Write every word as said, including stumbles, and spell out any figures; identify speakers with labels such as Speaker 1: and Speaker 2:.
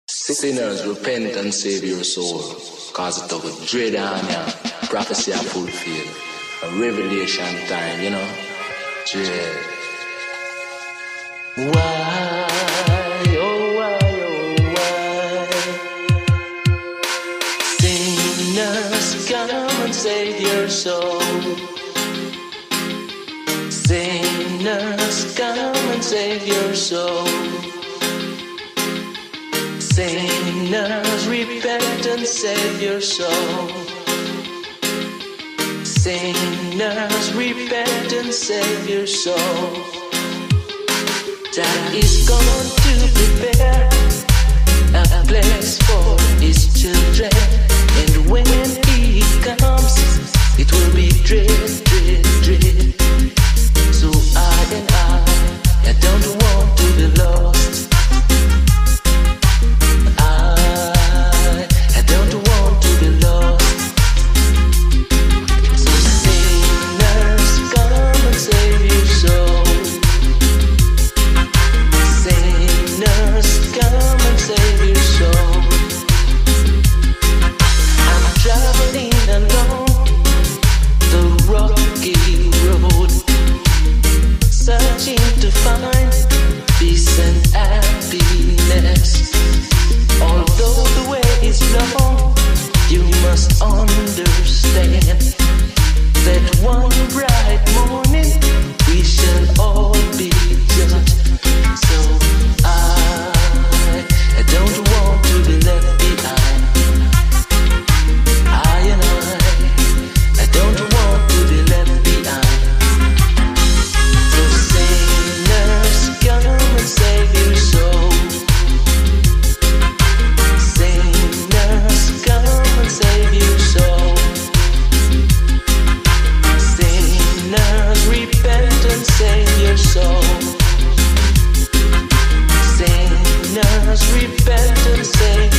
Speaker 1: Sinners, repent and save your soul, cause it will dread on ya. Prophecy are fulfilled. A revelation time, you know. Dread. Why, oh why, oh why? Sinners, come and save your soul. Sinners, come and save your soul. Sinners, repent and save your soul. Sinners, repent and save your soul. That is going to prepare a place for his children. And when he comes, it will be dread, dread, dread. So I and I, I don't want to be lost. Repent and say